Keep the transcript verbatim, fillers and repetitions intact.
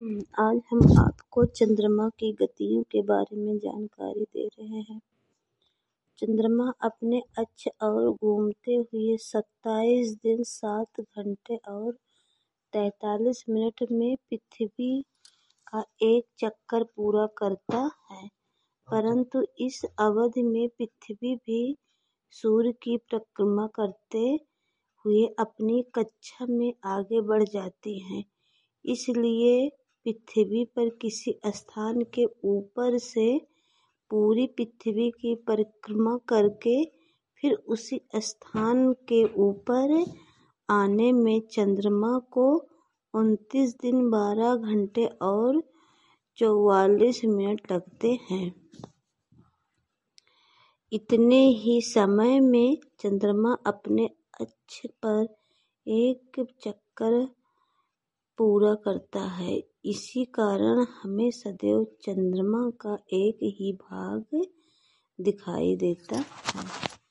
आज हम आपको चंद्रमा की गतियों के बारे में जानकारी दे रहे हैं। चंद्रमा अपने अक्ष और घूमते हुए सत्ताईस दिन सात घंटे और तैंतालीस मिनट में पृथ्वी का एक चक्कर पूरा करता है, परंतु इस अवधि में पृथ्वी भी सूर्य की परिक्रमा करते हुए अपनी कक्षा में आगे बढ़ जाती है। इसलिए पृथ्वी पर किसी स्थान के ऊपर से पूरी पृथ्वी की परिक्रमा करके फिर उसी स्थान के ऊपर आने में चंद्रमा को उनतीस दिन बारह घंटे और चौवालीस मिनट लगते हैं। इतने ही समय में चंद्रमा अपने अक्ष पर एक चक्कर पूरा करता है। इसी कारण हमें सदैव चंद्रमा का एक ही भाग दिखाई देता है।